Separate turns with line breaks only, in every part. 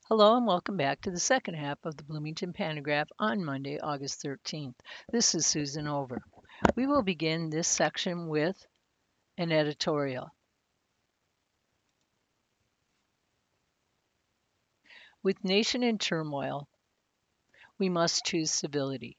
Hello and welcome back to the second half of the Bloomington Pantograph on Monday, August 13th. This is Susan Over. We will begin this section with an editorial. With nation in turmoil, we must choose civility.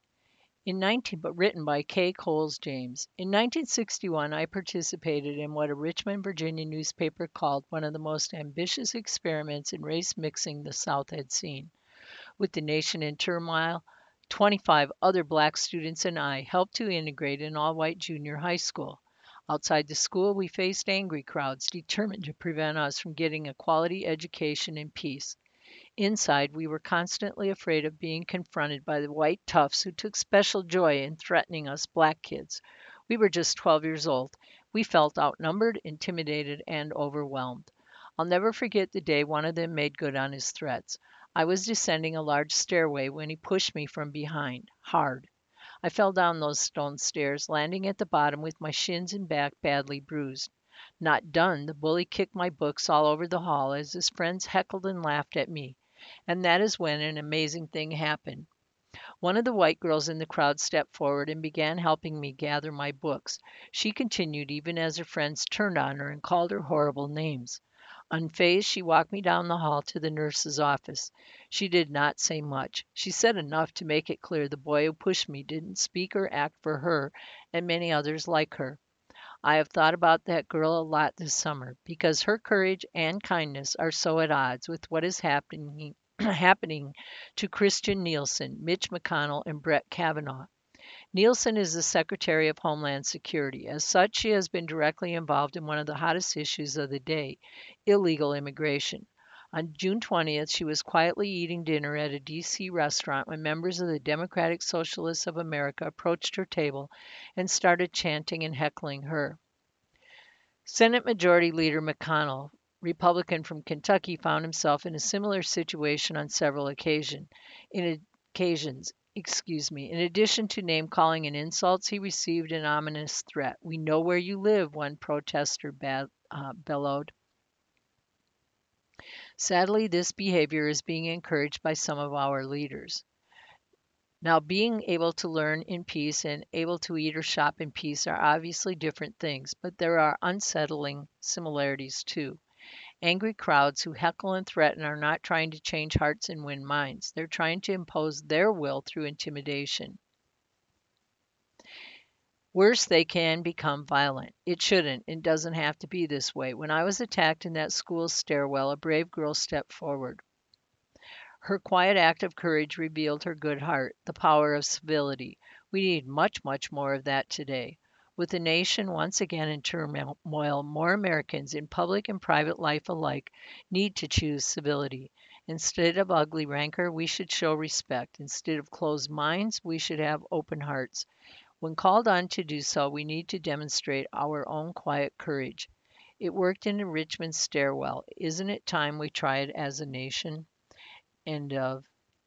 Written by K. Coles James. In 1961, I participated in what a Richmond, Virginia newspaper called one of the most ambitious experiments in race mixing the South had seen. With the nation in turmoil, 25 other black students and I helped to integrate an all white junior high school. Outside the school, we faced angry crowds determined to prevent us from getting a quality education in peace. Inside, we were constantly afraid of being confronted by the white toughs who took special joy in threatening us black kids. We were just 12 years old. We felt outnumbered, intimidated, and overwhelmed. I'll never forget the day one of them made good on his threats. I was descending a large stairway when he pushed me from behind, hard. I fell down those stone stairs, landing at the bottom with my shins and back badly bruised. Not done, the bully kicked my books all over the hall as his friends heckled and laughed at me. And that is when an amazing thing happened. One of the white girls in the crowd stepped forward and began helping me gather my books. She continued even as her friends turned on her and called her horrible names. Unfazed, she walked me down the hall to the nurse's office. She did not say much. She said enough to make it clear the boy who pushed me didn't speak or act for her and many others like her. I have thought about that girl a lot this summer because her courage and kindness are so at odds with what is happening happening to Christian Nielsen, Mitch McConnell, and Brett Kavanaugh. Nielsen is the Secretary of Homeland Security. As such, she has been directly involved in one of the hottest issues of the day, illegal immigration. On June 20th, she was quietly eating dinner at a D.C. restaurant when members of the Democratic Socialists of America approached her table and started chanting and heckling her. Senate Majority Leader McConnell, Republican from Kentucky, found himself in a similar situation on several occasions. In addition to name calling and insults, he received an ominous threat. "We know where you live," one protester bellowed. Sadly, this behavior is being encouraged by some of our leaders. Now, being able to learn in peace and able to eat or shop in peace are obviously different things, but there are unsettling similarities too. Angry crowds who heckle and threaten are not trying to change hearts and win minds. They're trying to impose their will through intimidation. Worse, they can become violent. It shouldn't and doesn't have to be this way. When I was attacked in that school stairwell, a brave girl stepped forward. Her quiet act of courage revealed her good heart, the power of civility. We need much, much more of that today. With the nation once again in turmoil, more Americans in public and private life alike need to choose civility. Instead of ugly rancor, we should show respect. Instead of closed minds, we should have open hearts. When called on to do so, we need to demonstrate our own quiet courage. It worked in a Richmond stairwell. Isn't it time we try it as a nation? End of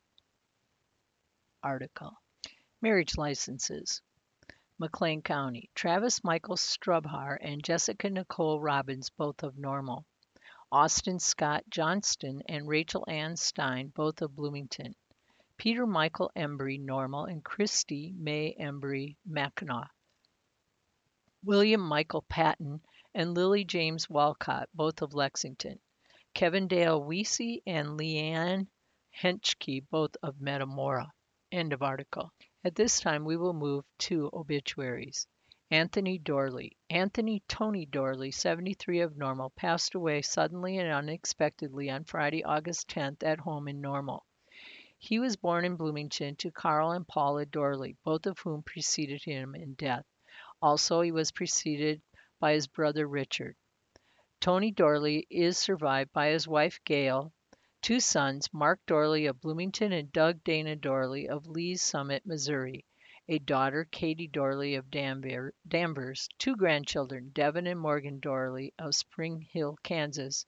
article. Marriage licenses. McLean County. Travis Michael Strubhar and Jessica Nicole Robbins, both of Normal. Austin Scott Johnston and Rachel Ann Stein, both of Bloomington. Peter Michael Embry, Normal, and Christy May Embry, Mackinac. William Michael Patton and Lily James Walcott, both of Lexington. Kevin Dale Weesey and Leanne Henschke, both of Metamora. End of article. At this time, we will move to obituaries. Anthony Dorley. Anthony Tony Dorley, 73 of Normal, passed away suddenly and unexpectedly on Friday, August 10th at home in Normal. He was born in Bloomington to Carl and Paula Dorley, both of whom preceded him in death. Also, he was preceded by his brother Richard. Tony Dorley is survived by his wife Gail, two sons, Mark Dorley of Bloomington and Doug Dana Dorley of Lee's Summit, Missouri, a daughter, Katie Dorley of Danvers, two grandchildren, Devin and Morgan Dorley of Spring Hill, Kansas.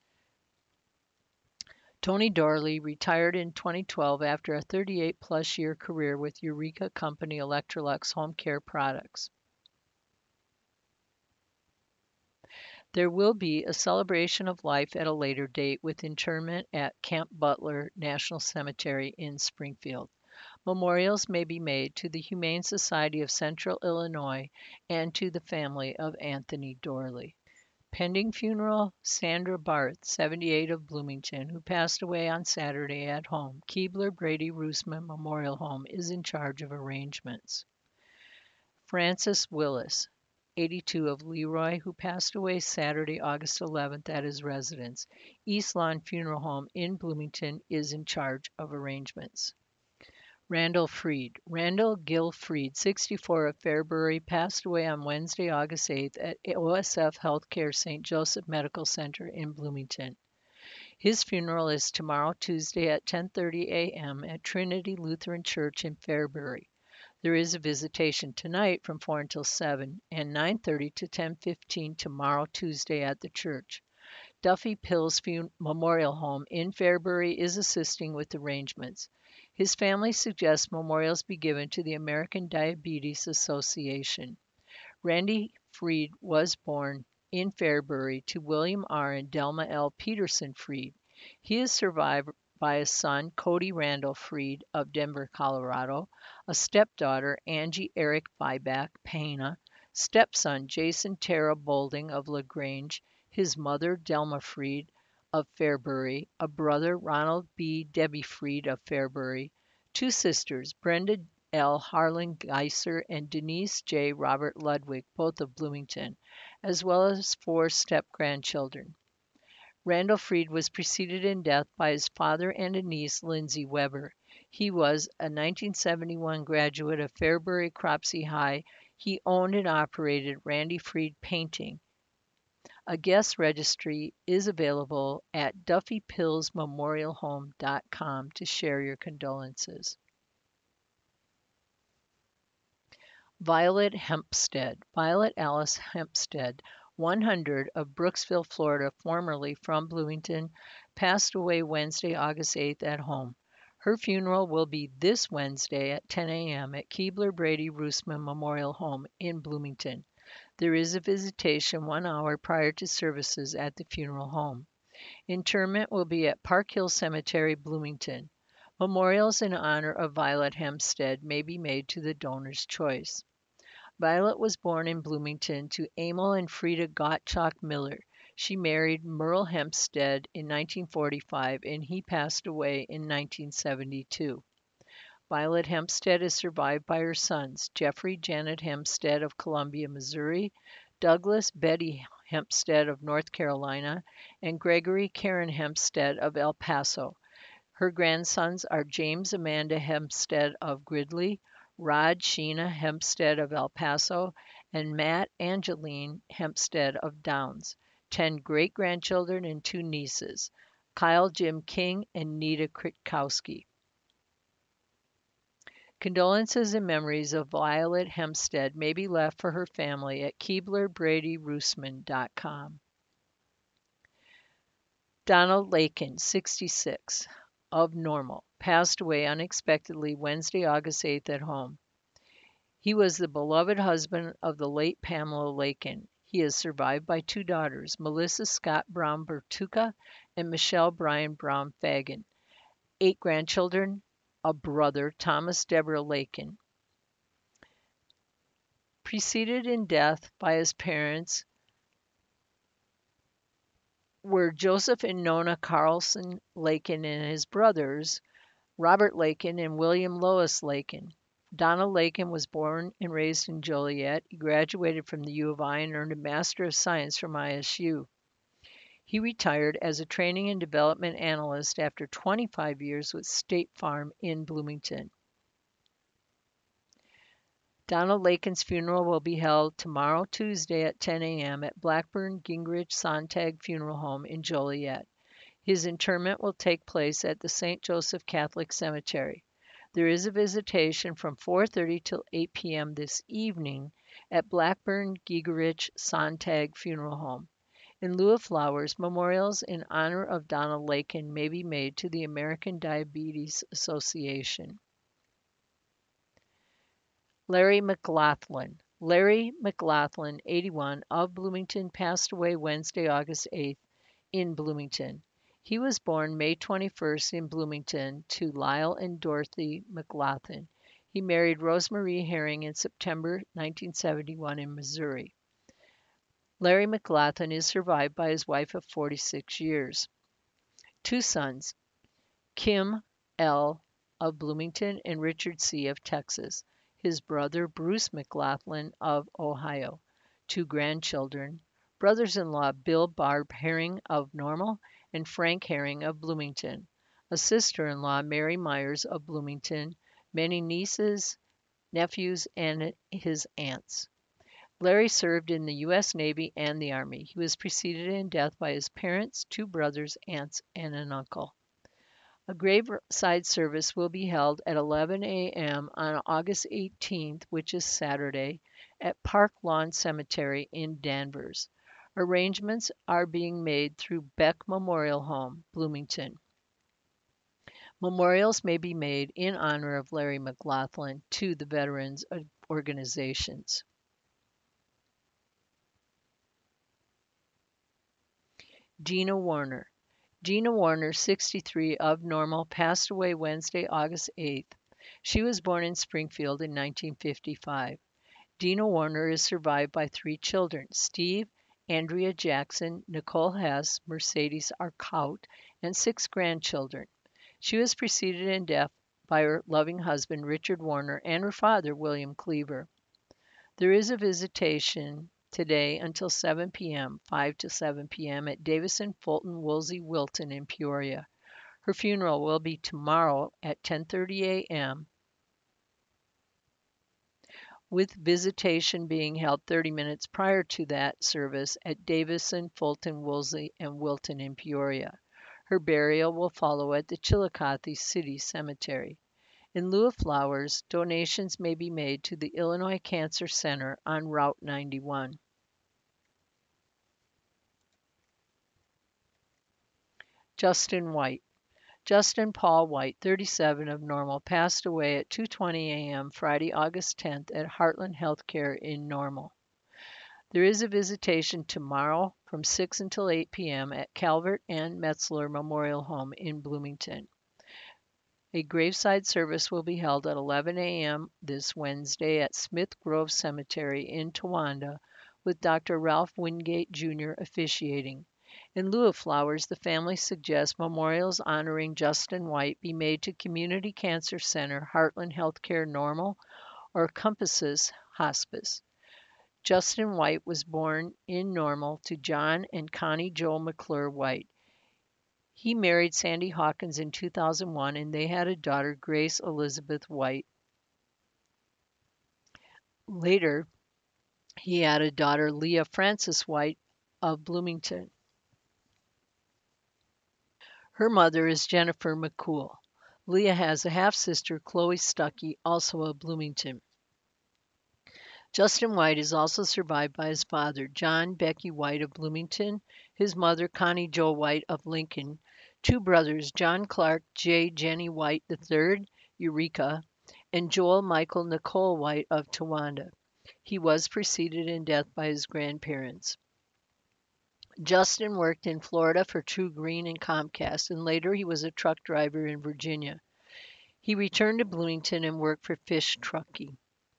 Tony Dorley retired in 2012 after a 38-plus year career with Eureka Company Electrolux Home Care Products. There will be a celebration of life at a later date with interment at Camp Butler National Cemetery in Springfield. Memorials may be made to the Humane Society of Central Illinois and to the family of Anthony Dorley. Pending funeral, Sandra Barth, 78 of Bloomington, who passed away on Saturday at home. Keebler Brady Roosman Memorial Home is in charge of arrangements. Francis Willis, 82 of Leroy, who passed away Saturday, August 11th at his residence. East Lawn Funeral Home in Bloomington is in charge of arrangements. Randall Freed. Randall Gill Freed, 64 of Fairbury, passed away on Wednesday, August 8th at OSF Healthcare St. Joseph Medical Center in Bloomington. His funeral is tomorrow, Tuesday at 10:30 a.m. at Trinity Lutheran Church in Fairbury. There is a visitation tonight from 4 until 7 and 9:30 to 10:15 tomorrow, Tuesday at the church. Duffy Pills Memorial Home in Fairbury is assisting with arrangements. His family suggests memorials be given to the American Diabetes Association. Randy Freed was born in Fairbury to William R. and Delma L. Peterson Freed. He is survived by a son, Cody Randall Freed of Denver, Colorado, a stepdaughter, Angie Eric Byback Pena, stepson, Jason Tara Bolding of LaGrange, his mother, Delma Freed of Fairbury, a brother, Ronald B. Debbie Freed of Fairbury, two sisters, Brenda L. Harlan Geiser and Denise J. Robert Ludwig, both of Bloomington, as well as four step-grandchildren. Randall Freed was preceded in death by his father and a niece, Lindsay Weber. He was a 1971 graduate of Fairbury Cropsey High. He owned and operated Randy Freed Painting. A guest registry is available at duffypillsmemorialhome.com to share your condolences. Violet Hempstead. Violet Alice Hempstead, 100 of Brooksville, Florida, formerly from Bloomington, passed away Wednesday, August 8th at home. Her funeral will be this Wednesday at 10 a.m. at Keebler Brady Roosman Memorial Home in Bloomington. There is a visitation 1 hour prior to services at the funeral home. Interment will be at Park Hill Cemetery, Bloomington. Memorials in honor of Violet Hempstead may be made to the donor's choice. Violet was born in Bloomington to Emil and Frida Gottschalk Miller. She married Merle Hempstead in 1945 and he passed away in 1972. Violet Hempstead is survived by her sons, Jeffrey Janet Hempstead of Columbia, Missouri, Douglas Betty Hempstead of North Carolina, and Gregory Karen Hempstead of El Paso. Her grandsons are James Amanda Hempstead of Gridley, Rod Sheena Hempstead of El Paso, and Matt Angeline Hempstead of Downs. 10 great-grandchildren and 2 nieces, Kyle Jim King and Nita Kritkowski. Condolences and memories of Violet Hempstead may be left for her family at KeeblerBradyRoosman.com. Donald Lakin, 66, of Normal, passed away unexpectedly Wednesday, August 8th at home. He was the beloved husband of the late Pamela Lakin. He is survived by 2 daughters, Melissa Scott Brown Bertuca and Michelle Bryan Brown Fagan, 8 grandchildren, a brother, Thomas Deborah Lakin. Preceded in death by his parents were Joseph and Nona Carlson Lakin and his brothers, Robert Lakin and William Lois Lakin. Donald Lakin was born and raised in Joliet. He graduated from the U of I and earned a Master of Science from ISU. He retired as a training and development analyst after 25 years with State Farm in Bloomington. Donald Lakin's funeral will be held tomorrow, Tuesday at 10 a.m. at Blackburn Gingrich Sontag Funeral Home in Joliet. His interment will take place at the St. Joseph Catholic Cemetery. There is a visitation from 4:30 till 8 p.m. this evening at Blackburn Gingrich Sontag Funeral Home. In lieu of flowers, memorials in honor of Donald Lakin may be made to the American Diabetes Association. Larry McLaughlin. Larry McLaughlin, 81, of Bloomington, passed away Wednesday, August 8th, in Bloomington. He was born May 21st in Bloomington to Lyle and Dorothy McLaughlin. He married Rosemarie Herring in September 1971 in Missouri. Larry McLaughlin is survived by his wife of 46 years. Two sons, Kim L. of Bloomington and Richard C. of Texas. His brother Bruce McLaughlin of Ohio. Two grandchildren, brothers-in-law Bill Barb Herring of Normal and Frank Herring of Bloomington. A sister-in-law Mary Myers of Bloomington. Many nieces, nephews, and his aunts. Larry served in the U.S. Navy and the Army. He was preceded in death by his parents, two brothers, aunts, and an uncle. A graveside service will be held at 11 a.m. on August 18th, which is Saturday, at Park Lawn Cemetery in Danvers. Arrangements are being made through Beck Memorial Home, Bloomington. Memorials may be made in honor of Larry McLaughlin to the veterans organizations. Gina Warner. Gina Warner, 63, of Normal, passed away Wednesday, August 8th. She was born in Springfield in 1955. Gina Warner is survived by three children, Steve, Andrea Jackson, Nicole Hess, Mercedes Arcaut, and six grandchildren. She was preceded in death by her loving husband, Richard Warner, and her father, William Cleaver. There is a visitation today until 7 p.m., 5 to 7 p.m. at Davison Fulton Woolsey Wilton in Peoria. Her funeral will be tomorrow at 10:30 a.m. with visitation being held 30 minutes prior to that service at Davison Fulton Woolsey and Wilton in Peoria. Her burial will follow at the Chillicothe City Cemetery. In lieu of flowers, donations may be made to the Illinois Cancer Center on Route 91. Justin White. Justin Paul White, 37, of Normal, passed away at 2:20 a.m. Friday, August 10th at Heartland Healthcare in Normal. There is a visitation tomorrow from 6 until 8 p.m. at Calvert and Metzler Memorial Home in Bloomington. A graveside service will be held at 11 a.m. this Wednesday at Smith Grove Cemetery in Towanda, with Dr. Ralph Wingate Jr. officiating. In lieu of flowers, the family suggests memorials honoring Justin White be made to Community Cancer Center, Heartland Healthcare Normal, or Compasses Hospice. Justin White was born in Normal to John and Connie Jo McClure White. He married Sandy Hawkins in 2001 and they had a daughter, Grace Elizabeth White. Later, he had a daughter, Leah Frances White of Bloomington. Her mother is Jennifer McCool. Leah has a half-sister, Chloe Stuckey, also of Bloomington. Justin White is also survived by his father, John Becky White of Bloomington, his mother, Connie Jo White of Lincoln, two brothers, John Clark J. Jenny White III, Eureka, and Joel Michael Nicole White of Towanda. He was preceded in death by his grandparents. Justin worked in Florida for True Green and Comcast, and later he was a truck driver in Virginia. He returned to Bloomington and worked for Fish Trucking.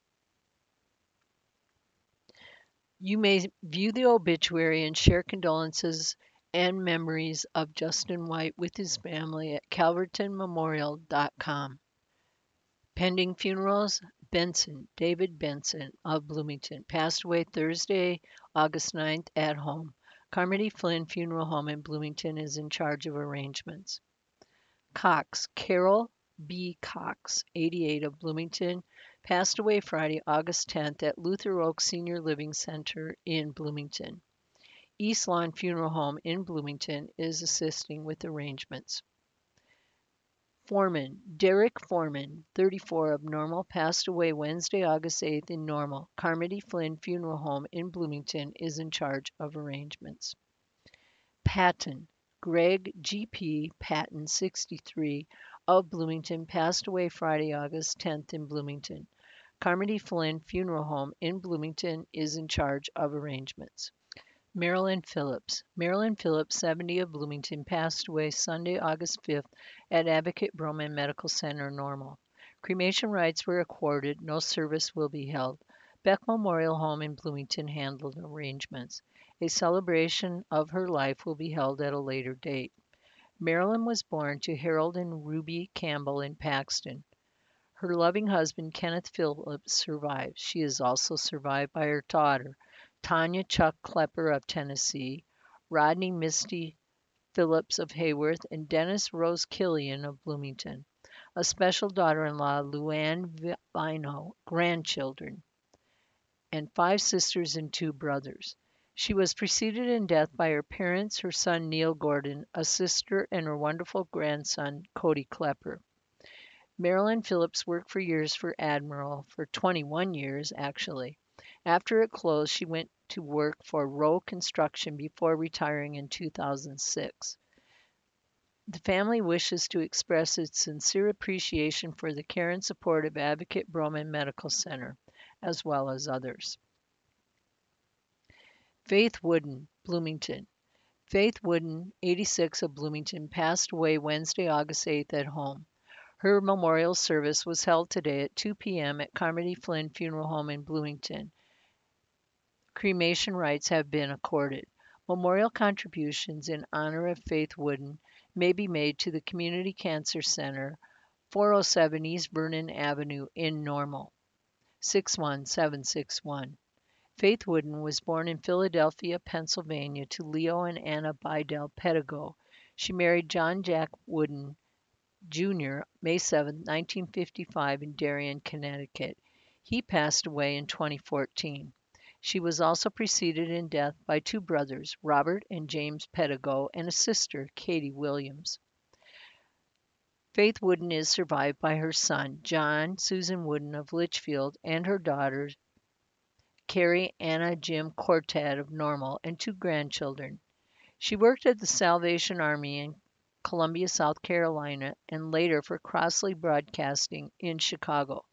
You may view the obituary and share condolences and memories of Justin White with his family at calvertonmemorial.com. Pending funerals, Benson, David Benson of Bloomington, passed away Thursday, August 9th at home. Carmody Flynn Funeral Home in Bloomington is in charge of arrangements. Cox, Carol B. Cox, 88, of Bloomington, passed away Friday, August 10th at Luther Oak Senior Living Center in Bloomington. East Lawn Funeral Home in Bloomington is assisting with arrangements. Foreman, Derek Foreman, 34, of Normal, passed away Wednesday, August 8th in Normal. Carmody Flynn Funeral Home in Bloomington is in charge of arrangements. Patton, Greg G.P. Patton, 63, of Bloomington, passed away Friday, August 10th in Bloomington. Carmody Flynn Funeral Home in Bloomington is in charge of arrangements. Marilyn Phillips. Marilyn Phillips, 70 of Bloomington, passed away Sunday, August 5th at Advocate Broman Medical Center, Normal. Cremation rights were accorded. No service will be held. Beck Memorial Home in Bloomington handled arrangements. A celebration of her life will be held at a later date. Marilyn was born to Harold and Ruby Campbell in Paxton. Her loving husband, Kenneth Phillips, survives. She is also survived by her daughter, Tanya Chuck Klepper of Tennessee, Rodney Misty Phillips of Hayworth, and Dennis Rose Killian of Bloomington. A special daughter-in-law, Luann Vino, grandchildren, and 5 sisters and 2 brothers. She was preceded in death by her parents, her son Neil Gordon, a sister, and her wonderful grandson, Cody Klepper. Marilyn Phillips worked for years for Admiral, for 21 years actually. After it closed, she went to work for Rowe Construction before retiring in 2006. The family wishes to express its sincere appreciation for the care and support of Advocate Broman Medical Center, as well as others. Faith Wooden, Bloomington. Faith Wooden, 86 of Bloomington, passed away Wednesday, August 8th at home. Her memorial service was held today at 2 p.m. at Carmody Flynn Funeral Home in Bloomington. Cremation rights have been accorded. Memorial contributions in honor of Faith Wooden may be made to the Community Cancer Center, 407 East Vernon Avenue in Normal, 61761. Faith Wooden was born in Philadelphia, Pennsylvania to Leo and Anna Bidell Pedigo. She married John Jack Wooden Jr. May 7, 1955 in Darien, Connecticut. He passed away in 2014. She was also preceded in death by 2 brothers, Robert and James Pedigo, and a sister, Katie Williams. Faith Wooden is survived by her son, John Susan Wooden of Litchfield, and her daughters, Carrie Anna Jim Cortad of Normal, and 2 grandchildren. She worked at the Salvation Army in Columbia, South Carolina, and later for Crossley Broadcasting in Chicago.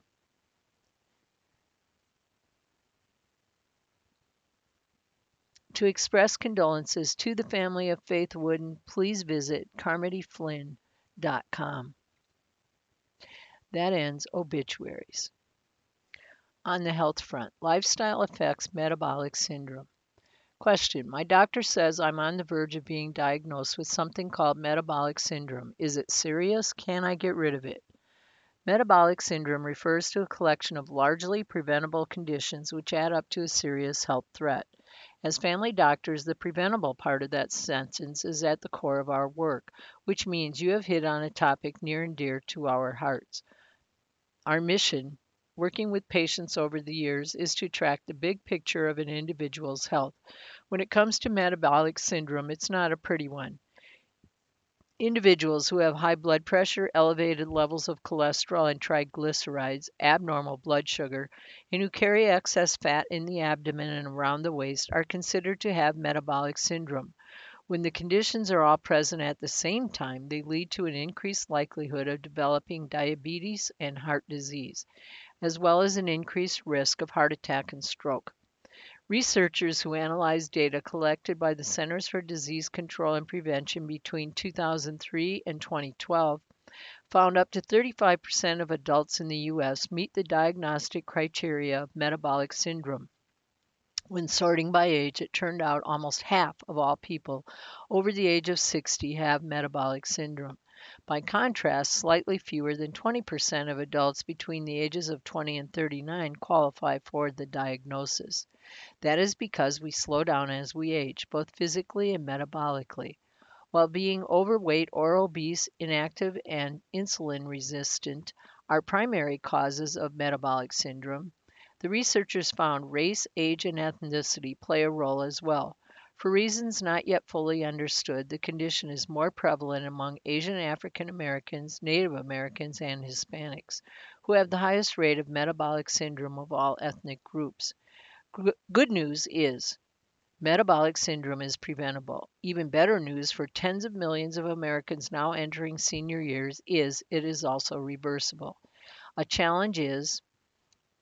To express condolences to the family of Faith Wooden, please visit carmodyflynn.com. That ends obituaries. On the health front, lifestyle affects metabolic syndrome. Question: my doctor says I'm on the verge of being diagnosed with something called metabolic syndrome. Is it serious? Can I get rid of it? Metabolic syndrome refers to a collection of largely preventable conditions which add up to a serious health threat. As family doctors, the preventable part of that sentence is at the core of our work, which means you have hit on a topic near and dear to our hearts. Our mission, working with patients over the years, is to track the big picture of an individual's health. When it comes to metabolic syndrome, it's not a pretty one. Individuals who have high blood pressure, elevated levels of cholesterol and triglycerides, abnormal blood sugar, and who carry excess fat in the abdomen and around the waist are considered to have metabolic syndrome. When the conditions are all present at the same time, they lead to an increased likelihood of developing diabetes and heart disease, as well as an increased risk of heart attack and stroke. Researchers who analyzed data collected by the Centers for Disease Control and Prevention between 2003 and 2012 found up to 35% of adults in the U.S. meet the diagnostic criteria of metabolic syndrome. When sorting by age, it turned out almost half of all people over the age of 60 have metabolic syndrome. By contrast, slightly fewer than 20% of adults between the ages of 20 and 39 qualify for the diagnosis. That is because we slow down as we age, both physically and metabolically. While being overweight or obese, inactive, and insulin resistant are primary causes of metabolic syndrome, the researchers found race, age, and ethnicity play a role as well. For reasons not yet fully understood, the condition is more prevalent among Asian African Americans, Native Americans, and Hispanics, who have the highest rate of metabolic syndrome of all ethnic groups. Good news is metabolic syndrome is preventable. Even better news for tens of millions of Americans now entering senior years is it is also reversible. A challenge is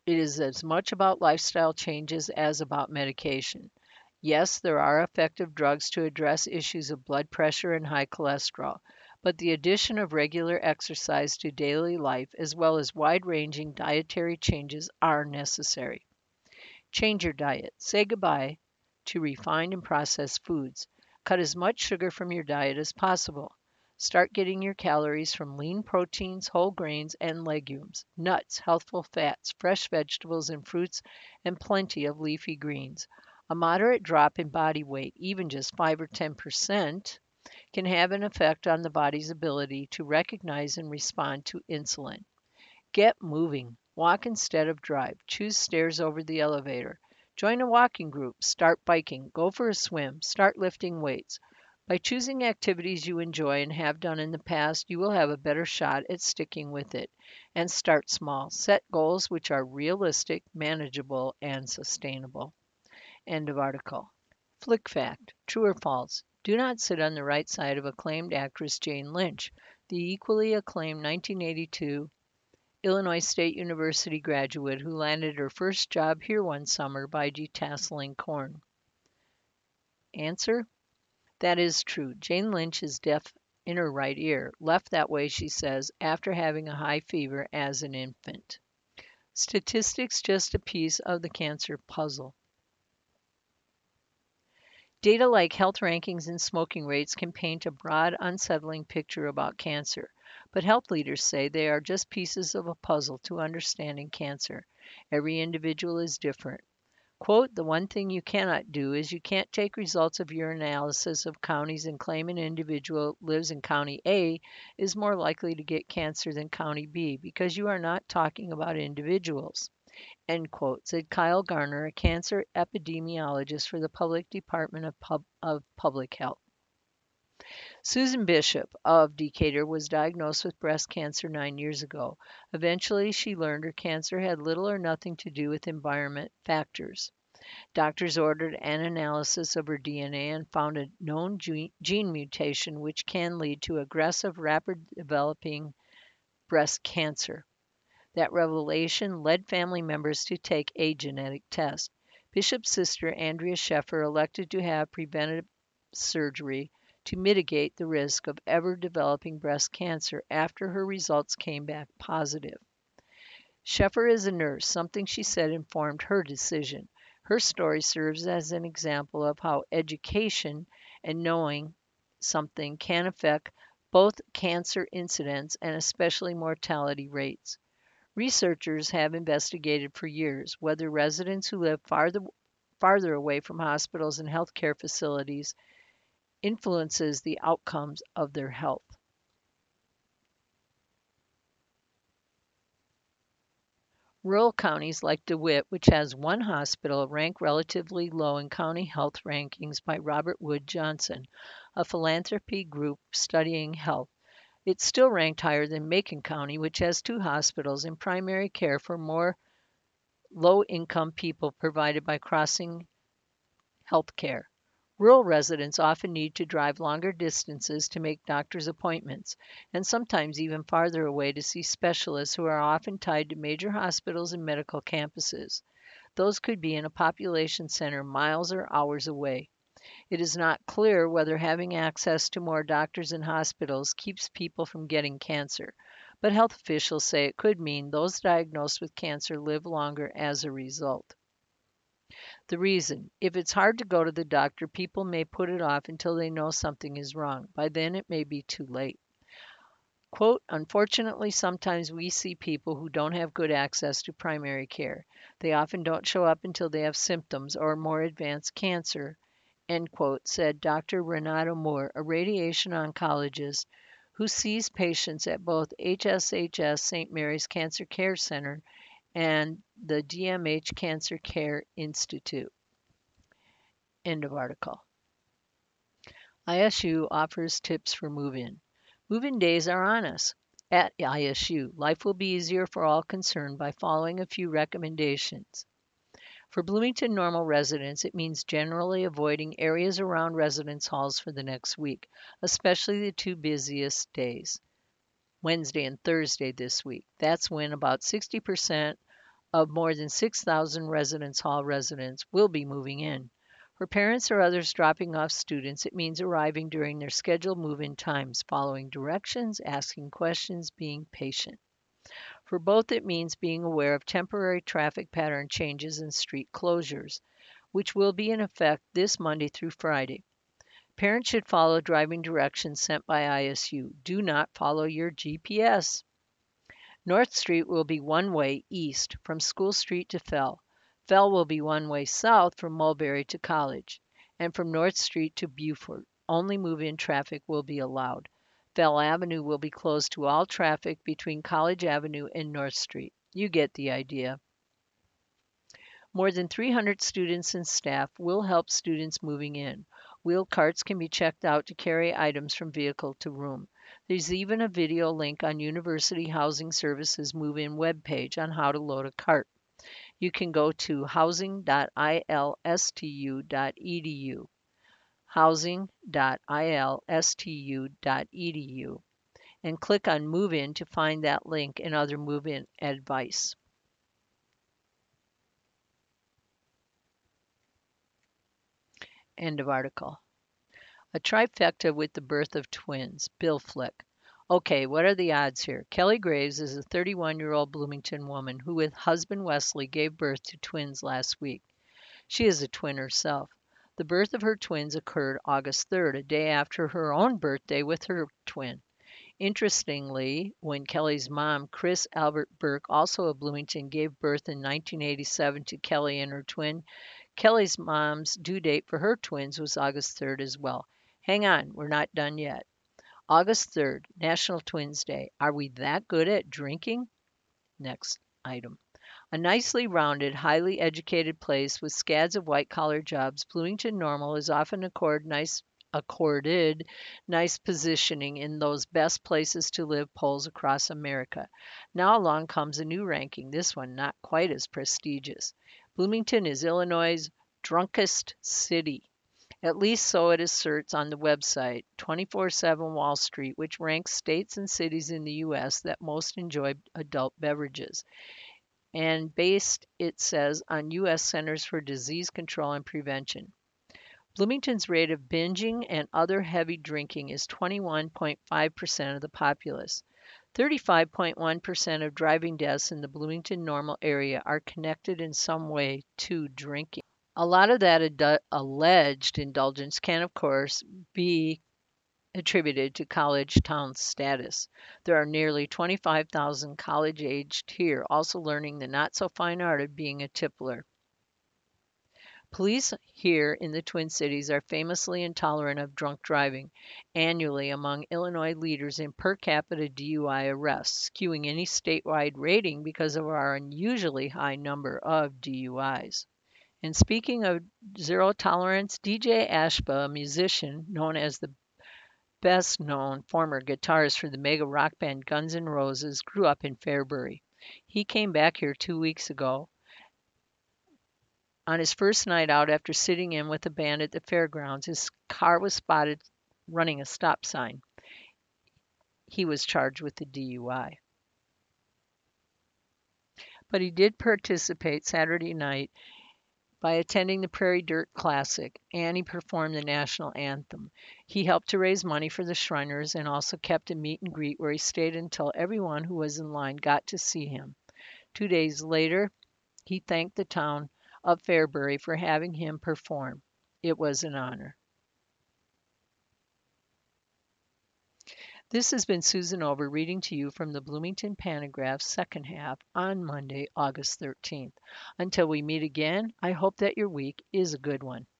It is as much about lifestyle changes as about medication. Yes, there are effective drugs to address issues of blood pressure and high cholesterol, but the addition of regular exercise to daily life, as well as wide ranging dietary changes, are necessary. Change your diet. Say goodbye to refined and processed foods. Cut as much sugar from your diet as possible. Start getting your calories from lean proteins, whole grains, and legumes, nuts, healthful fats, fresh vegetables and fruits, and plenty of leafy greens. A moderate drop in body weight, even just 5 or 10%, can have an effect on the body's ability to recognize and respond to insulin. Get moving. Walk instead of drive. Choose stairs over the elevator. Join a walking group. Start biking. Go for a swim. Start lifting weights. By choosing activities you enjoy and have done in the past, you will have a better shot at sticking with it. And start small. Set goals which are realistic, manageable, and sustainable. End of article. Flick fact. True or false? Do not sit on the right side of acclaimed actress Jane Lynch, the equally acclaimed 1982 Illinois State University graduate who landed her first job here one summer by detasseling corn. Answer: that is true. Jane Lynch is deaf in her right ear, left that way, she says, after having a high fever as an infant. Statistics just a piece of the cancer puzzle. Data like health rankings and smoking rates can paint a broad, unsettling picture about cancer, but health leaders say they are just pieces of a puzzle to understanding cancer. Every individual is different. Quote, the one thing you cannot do is you can't take results of your analysis of counties and claim an individual lives in County A is more likely to get cancer than County B because you are not talking about individuals. End quote, said Kyle Garner, a cancer epidemiologist for the Public Department of Public Health. Susan Bishop of Decatur was diagnosed with breast cancer 9 years ago. Eventually, she learned her cancer had little or nothing to do with environment factors. Doctors ordered an analysis of her DNA and found a known gene mutation which can lead to aggressive, rapid developing breast cancer. That revelation led family members to take a genetic test. Bishop's sister, Andrea Sheffer, elected to have preventive surgery to mitigate the risk of ever developing breast cancer after her results came back positive. Sheffer is a nurse, something she said informed her decision. Her story serves as an example of how education and knowing something can affect both cancer incidence and especially mortality rates. Researchers have investigated for years whether residents who live farther away from hospitals and healthcare facilities influences the outcomes of their health. Rural counties like DeWitt, which has one hospital, rank relatively low in county health rankings by Robert Wood Johnson, a philanthropy group studying health. It's still ranked higher than Macon County, which has two hospitals and primary care for more low-income people provided by Crossing Health Care. Rural residents often need to drive longer distances to make doctor's appointments, and sometimes even farther away to see specialists who are often tied to major hospitals and medical campuses. Those could be in a population center miles or hours away. It is not clear whether having access to more doctors and hospitals keeps people from getting cancer, but health officials say it could mean those diagnosed with cancer live longer as a result. The reason: if it's hard to go to the doctor, people may put it off until they know something is wrong. By then, it may be too late. Quote, unfortunately, sometimes we see people who don't have good access to primary care. They often don't show up until they have symptoms or more advanced cancer, end quote, said Dr. Renato Moore, a radiation oncologist who sees patients at both HSHS St. Mary's Cancer Care Center and the DMH Cancer Care Institute. End of article. ISU offers tips for move-in. Move-in days are on us. At ISU, life will be easier for all concerned by following a few recommendations. For Bloomington Normal residents, it means generally avoiding areas around residence halls for the next week, especially the two busiest days, Wednesday and Thursday this week. That's when about 60% of more than 6,000 residence hall residents will be moving in. For parents or others dropping off students, it means arriving during their scheduled move-in times, following directions, asking questions, being patient. For both, it means being aware of temporary traffic pattern changes and street closures, which will be in effect this Monday through Friday. Parents should follow driving directions sent by ISU. Do not follow your GPS. North Street will be one-way east from School Street to Fell. Fell will be one-way south from Mulberry to College. And from North Street to Beaufort, only move-in traffic will be allowed. Fell Avenue will be closed to all traffic between College Avenue and North Street. You get the idea. More than 300 students and staff will help students moving in. Wheel carts can be checked out to carry items from vehicle to room. There's even a video link on University Housing Services move-in webpage on how to load a cart. You can go to housing.ilstu.edu, housing.ilstu.edu, and click on Move In to find that link and other move-in advice. End of article. A trifecta with the birth of twins. Bill Flick. Okay, what are the odds here? Kelly Graves is a 31-year-old Bloomington woman who, with husband Wesley, gave birth to twins last week. She is a twin herself. The birth of her twins occurred August 3rd, a day after her own birthday with her twin. Interestingly, when Kelly's mom, Chris Albert Burke, also of Bloomington, gave birth in 1987 to Kelly and her twin, Kelly's mom's due date for her twins was August 3rd as well. Hang on, we're not done yet. August 3rd, National Twins Day. Are we that good at drinking? Next item. A nicely rounded, highly educated place with scads of white-collar jobs, Bloomington Normal is often accorded nice positioning in those best places to live polls across America. Now along comes a new ranking, this one not quite as prestigious. Bloomington is Illinois' drunkest city. At least so it asserts on the website 24/7 Wall Street, which ranks states and cities in the U.S. that most enjoy adult beverages. And based, it says, on U.S. Centers for Disease Control and Prevention. Bloomington's rate of binging and other heavy drinking is 21.5% of the populace. 35.1% of driving deaths in the Bloomington Normal area are connected in some way to drinking. A lot of that alleged indulgence can, of course, be attributed to college town status. There are nearly 25,000 college-aged here also learning the not-so-fine art of being a tippler. Police here in the Twin Cities are famously intolerant of drunk driving, annually among Illinois leaders in per capita DUI arrests, skewing any statewide rating because of our unusually high number of DUIs. And speaking of zero tolerance, DJ Ashba, a musician known as the best known former guitarist for the mega rock band Guns N' Roses, grew up in Fairbury. He came back here 2 weeks ago on his first night out after sitting in with the band at the fairgrounds. His car was spotted running a stop sign. He was charged with the DUI. But he did participate Saturday night by attending the Prairie Dirt Classic, and he performed the national anthem. He helped to raise money for the Shriners and also kept a meet and greet where he stayed until everyone who was in line got to see him. 2 days later, he thanked the town of Fairbury for having him perform. It was an honor. This has been Susan Over reading to you from the Bloomington Panagraph's second half on Monday, August 13th. Until we meet again, I hope that your week is a good one.